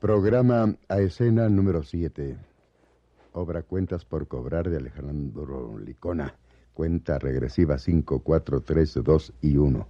Programa a escena número 7. Obra Cuentas por cobrar de Alejandro Licona. Cuenta regresiva 5, 4, 3, 2 y 1.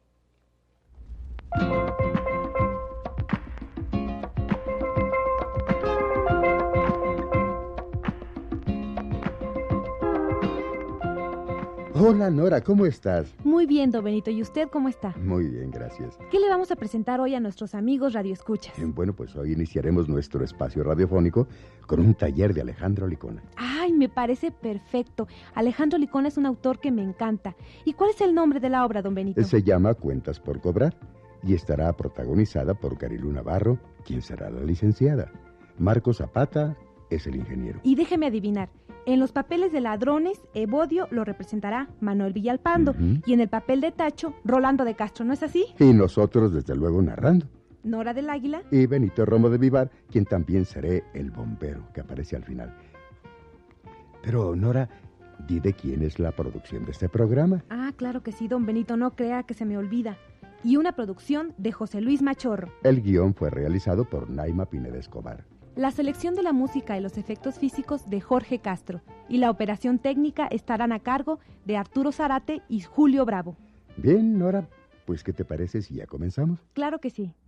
Hola, Nora, ¿cómo estás? Muy bien, don Benito. ¿Y usted cómo está? Muy bien, gracias. ¿Qué le vamos a presentar hoy a nuestros amigos radioescuchas? Bueno, pues hoy iniciaremos nuestro espacio radiofónico con un taller de Alejandro Licona. ¡Ay, me parece perfecto! Alejandro Licona es un autor que me encanta. ¿Y cuál es el nombre de la obra, don Benito? Se llama Cuentas por cobrar y estará protagonizada por Carilu Navarro, quien será la licenciada. Marco Zapata es el ingeniero. Y déjeme adivinar. En los papeles de ladrones, Evodio lo representará Manuel Villalpando. Y en el papel de Tacho, Rolando de Castro, ¿no es así? Y nosotros, desde luego, narrando. Nora del Águila. Y Benito Romo de Vivar, quien también seré el bombero que aparece al final. Pero, Nora, di de quién es la producción de este programa. Ah, claro que sí, don Benito, no crea que se me olvida. Y una producción de José Luis Machorro. El guión fue realizado por Naima Pineda Escobar. La selección de la música y los efectos físicos de Jorge Castro y la operación técnica estarán a cargo de Arturo Zárate y Julio Bravo. Bien, Nora, pues ¿qué te parece si ya comenzamos? Claro que sí.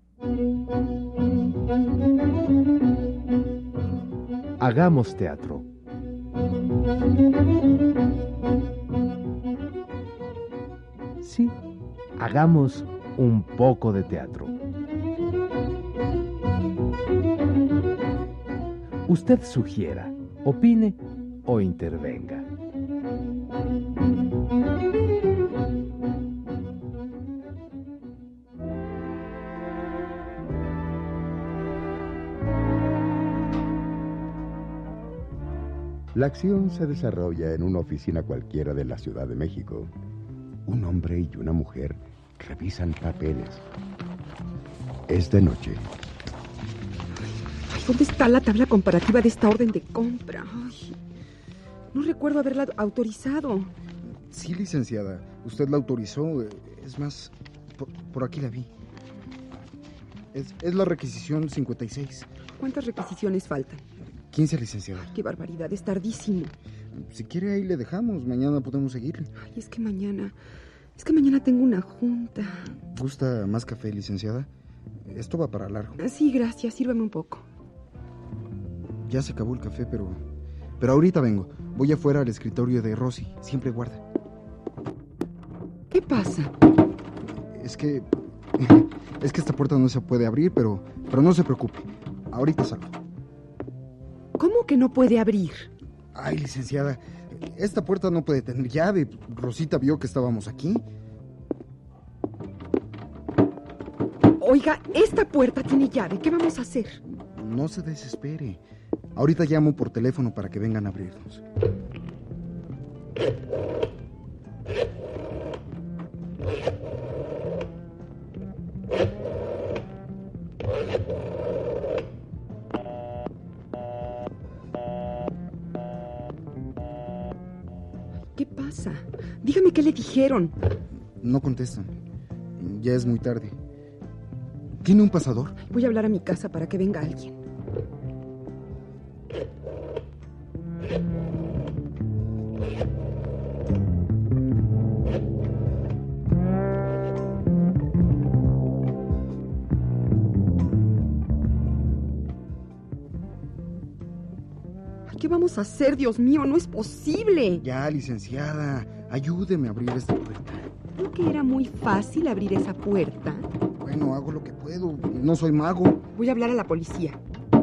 Hagamos teatro. Sí, hagamos un poco de teatro. Usted sugiera, opine o intervenga. La acción se desarrolla en una oficina cualquiera de la Ciudad de México. Un hombre y una mujer revisan papeles. Es de noche. ¿Dónde está la tabla comparativa de esta orden de compra? Ay, no recuerdo haberla autorizado. Sí, licenciada. Usted la autorizó. Es más, por aquí la vi. Es la requisición 56. ¿Cuántas requisiciones faltan? 15, licenciada. Qué barbaridad, es tardísimo. Si quiere, ahí le dejamos. Mañana podemos seguirle. Ay, es que mañana tengo una junta. ¿Gusta más café, licenciada? Esto va para largo. Sí, gracias. Sírvame un poco. Ya se acabó el café, pero ahorita vengo. Voy afuera al escritorio de Rosy. Siempre guarda. ¿Qué pasa? Es que esta puerta no se puede abrir, pero no se preocupe. Ahorita salgo. ¿Cómo que no puede abrir? Ay, licenciada, esta puerta no puede tener llave. Rosita vio que estábamos aquí. Oiga, esta puerta tiene llave. ¿Qué vamos a hacer? No se desespere. Ahorita llamo por teléfono para que vengan a abrirnos. ¿Qué pasa? Dígame qué le dijeron. No contestan. Ya es muy tarde. ¿Tiene un pasador? Voy a hablar a mi casa para que venga alguien. ¿Qué vamos a hacer, Dios mío? No es posible. Ya, licenciada, ayúdeme a abrir esta puerta. ¿No que era muy fácil abrir esa puerta? Bueno, hago lo que puedo. No soy mago. Voy a hablar a la policía.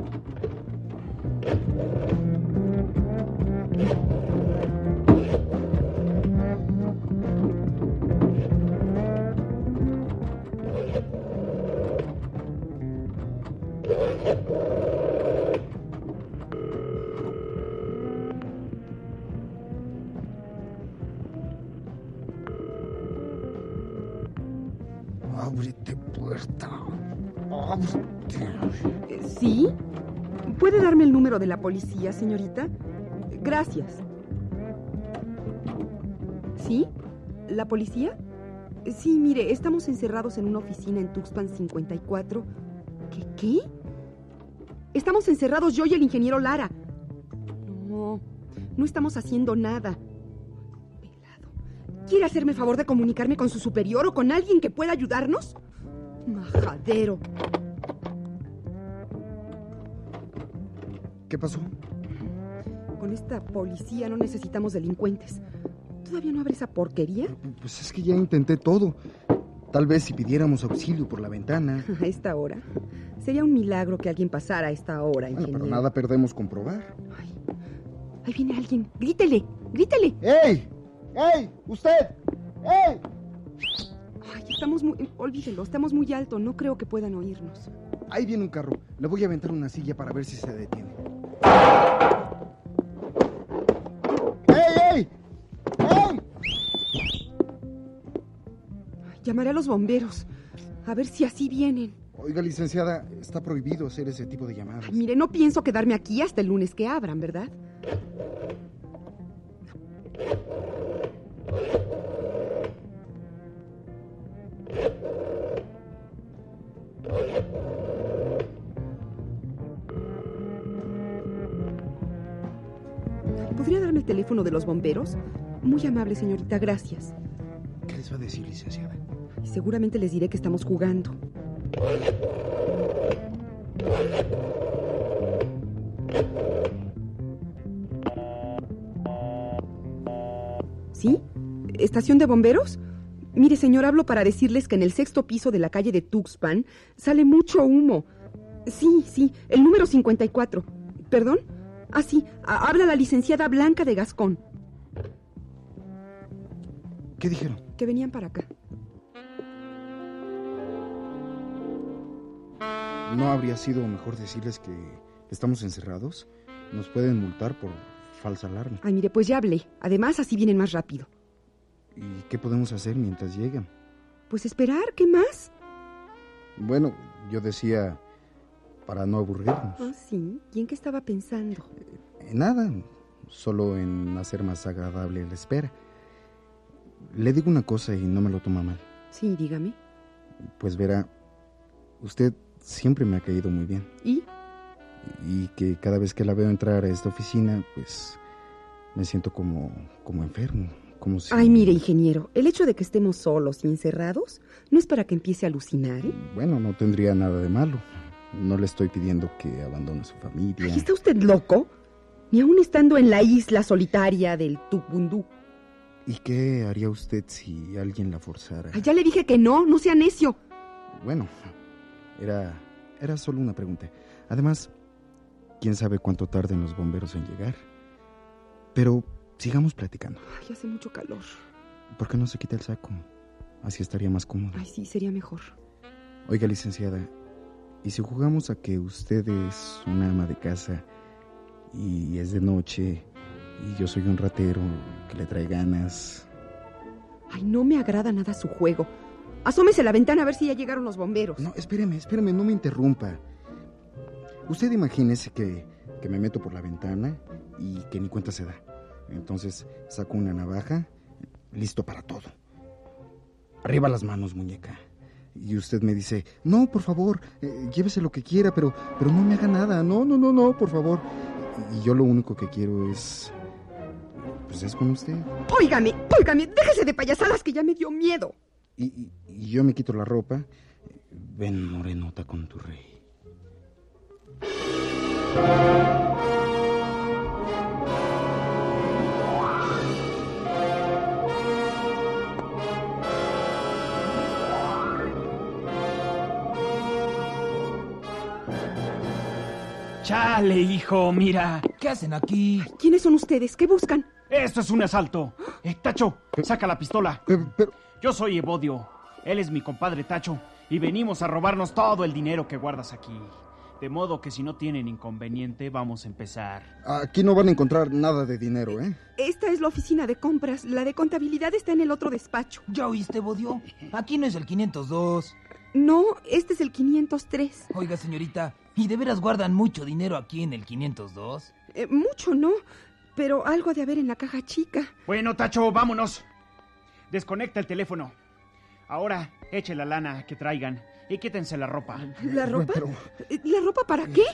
Ábrete puerta. ¿Sí? ¿Puede darme el número de la policía, señorita? Gracias. ¿Sí? ¿La policía? Sí, mire, estamos encerrados en una oficina en Tuxpan 54. ¿Qué? Estamos encerrados yo y el ingeniero Lara. No estamos haciendo nada. Pelado. ¿Quiere hacerme el favor de comunicarme con su superior o con alguien que pueda ayudarnos? Majadero. ¿Qué pasó? Con esta policía no necesitamos delincuentes. ¿Todavía no abre esa porquería? Pues es que ya intenté todo. Tal vez si pidiéramos auxilio por la ventana. A esta hora. Sería un milagro que alguien pasara a esta hora, Bueno, ingeniero. pero nada perdemos con probar. Ay, ahí viene alguien. Grítele, grítele. ¡Ey! ¡Ey! ¡Usted! ¡Ey! Ay, olvídelo, estamos muy alto. No creo que puedan oírnos. Ahí viene un carro. Le voy a aventar una silla para ver si se detiene. ¡Ey! ¡Ey! ¡Ey! Llamaré a los bomberos. A ver si así vienen. Oiga, licenciada, está prohibido hacer ese tipo de llamadas. Ay, mire, no pienso quedarme aquí hasta el lunes que abran, ¿verdad? ¿Podría darme el teléfono de los bomberos? Muy amable, señorita, gracias. ¿Qué les va a decir, licenciada? Seguramente les diré que estamos jugando. ¿Sí? ¿Estación de bomberos? Mire, señor, hablo para decirles que en el 6º piso de la calle de Tuxpan sale mucho humo. Sí, el número 54. ¿Perdón? Ah, sí, habla la licenciada Blanca de Gascón. ¿Qué dijeron? Que venían para acá. ¿No habría sido mejor decirles que estamos encerrados? Nos pueden multar por falsa alarma. Ay, mire, pues ya hablé. Además, así vienen más rápido. ¿Y qué podemos hacer mientras llegan? Pues esperar, ¿qué más? Bueno, yo decía, para no aburrirnos. Ah, sí. ¿Y en qué estaba pensando? Nada, solo en hacer más agradable la espera. Le digo una cosa y no me lo toma mal. Sí, dígame. Pues verá, usted siempre me ha caído muy bien. ¿Y? Y que cada vez que la veo entrar a esta oficina, pues me siento como enfermo. Como si... Ay, mire, ingeniero, el hecho de que estemos solos y encerrados no es para que empiece a alucinar, ¿eh? Bueno, no tendría nada de malo. No le estoy pidiendo que abandone su familia. Ay, ¿está usted loco? Ni aún estando en la isla solitaria del Tukbundú. ¿Y qué haría usted si alguien la forzara? Ay, ya le dije que no sea necio. Bueno, era solo una pregunta. Además, quién sabe cuánto tarden los bomberos en llegar. Pero sigamos platicando. Ay, hace mucho calor. ¿Por qué no se quita el saco? Así estaría más cómodo. Ay, sí, sería mejor. Oiga, licenciada, ¿y si jugamos a que usted es una ama de casa y es de noche y yo soy un ratero que le trae ganas? Ay, no me agrada nada su juego. Asómese a la ventana a ver si ya llegaron los bomberos. No, espéreme, no me interrumpa. Usted imagínese que me meto por la ventana y que ni cuenta se da. Entonces saco una navaja, listo para todo. Arriba las manos, muñeca. Y usted me dice, no, por favor, llévese lo que quiera, pero no me haga nada. No, por favor. Y yo lo único que quiero es... pues es con usted. Óigame, déjese de payasadas que ya me dio miedo. Y yo me quito la ropa. Ven, morenota, con tu rey. Chale, hijo, mira. ¿Qué hacen aquí? ¿Quiénes son ustedes? ¿Qué buscan? Esto es un asalto. Tacho, saca la pistola. Pero... Yo soy Evodio. Él es mi compadre Tacho. Y venimos a robarnos todo el dinero que guardas aquí. De modo que si no tienen inconveniente, vamos a empezar. Aquí no van a encontrar nada de dinero, ¿eh? Esta es la oficina de compras. La de contabilidad está en el otro despacho. ¿Ya oíste, Bodio? Aquí no es el 502. No, este es el 503. Oiga, señorita, ¿y de veras guardan mucho dinero aquí en el 502? Mucho no, pero algo ha de haber en la caja chica. Bueno, Tacho, vámonos. Desconecta el teléfono. Ahora, eche la lana que traigan y quítense la ropa. ¿La ropa? Pero... ¿La ropa para qué?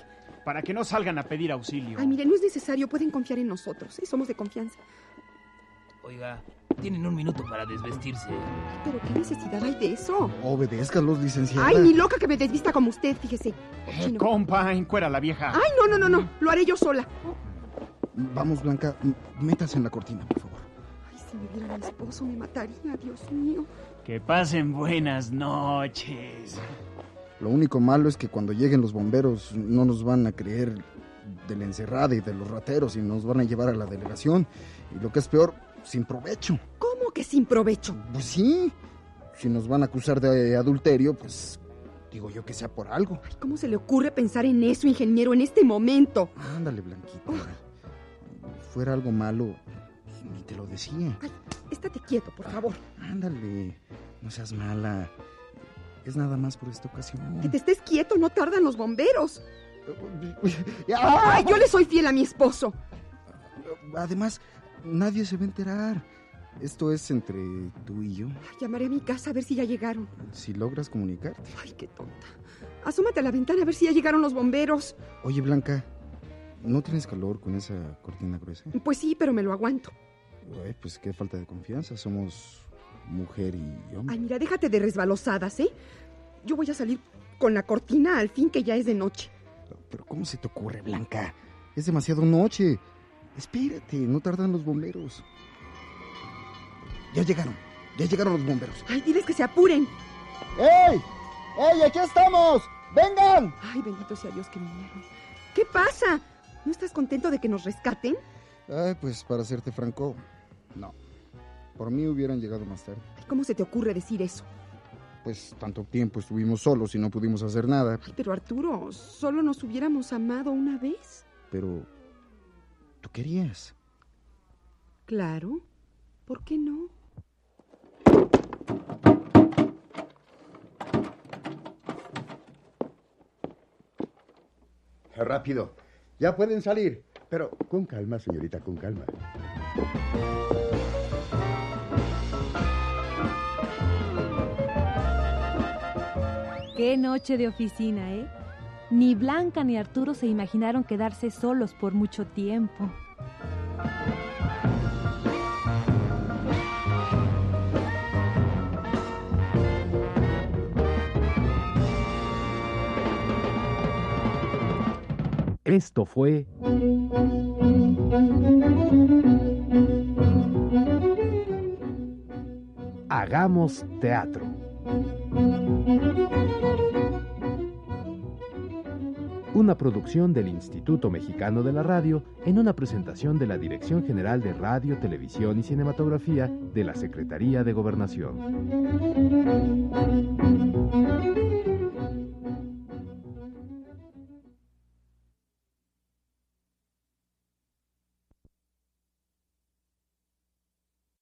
para que no salgan a pedir auxilio. Ay, mire, no es necesario, pueden confiar en nosotros, ¿eh? Somos de confianza. Oiga, tienen un minuto para desvestirse. ¿Pero qué necesidad hay de eso? Obedézcalos, licenciada. Ay, ni loca que me desvista como usted, fíjese. Cochino. Compa, encuera a la vieja. Ay, no, lo haré yo sola. Vamos, Blanca, métase en la cortina, por favor. Ay, si me viera mi esposo me mataría, Dios mío. Que pasen buenas noches. Lo único malo es que cuando lleguen los bomberos no nos van a creer de la encerrada y de los rateros y nos van a llevar a la delegación. Y lo que es peor, sin provecho. ¿Cómo que sin provecho? Pues sí, si nos van a acusar de adulterio, pues digo yo que sea por algo. Ay, ¿cómo se le ocurre pensar en eso, ingeniero, en este momento? Ándale, Blanquita. Fuera algo malo, ni te lo decía. Ay, estate quieto, por favor. Ándale, no seas mala. Es nada más por esta ocasión. Que te estés quieto, no tardan los bomberos. ¡Ah! Ay, yo le soy fiel a mi esposo. Además, nadie se va a enterar. Esto es entre tú y yo. Ay, llamaré a mi casa a ver si ya llegaron. Si logras comunicarte. Ay, qué tonta. Asómate a la ventana a ver si ya llegaron los bomberos. Oye, Blanca, ¿no tienes calor con esa cortina gruesa? Pues sí, pero me lo aguanto. Ay, pues qué falta de confianza. Somos mujer y hombre. Ay, mira, déjate de resbalosadas, ¿eh? Yo voy a salir con la cortina al fin que ya es de noche. Pero ¿cómo se te ocurre, Blanca? Es demasiado noche. Espérate, no tardan los bomberos. Ya llegaron los bomberos. Ay, diles que se apuren. ¡Ey! ¡Ey, aquí estamos! ¡Vengan! Ay, bendito sea Dios que vinieron. ¿Qué pasa? ¿No estás contento de que nos rescaten? Ay, pues para serte franco, no. Por mí hubieran llegado más tarde. Ay, ¿cómo se te ocurre decir eso? Pues tanto tiempo estuvimos solos y no pudimos hacer nada. Ay, pero Arturo, solo nos hubiéramos amado una vez. Pero tú querías. Claro. ¿Por qué no? Rápido, ya pueden salir. Pero con calma, señorita, con calma. Qué noche de oficina, ¿eh? Ni Blanca ni Arturo se imaginaron quedarse solos por mucho tiempo. Esto fue Hagamos Teatro. Una producción del Instituto Mexicano de la Radio en una presentación de la Dirección General de Radio, Televisión y Cinematografía de la Secretaría de Gobernación.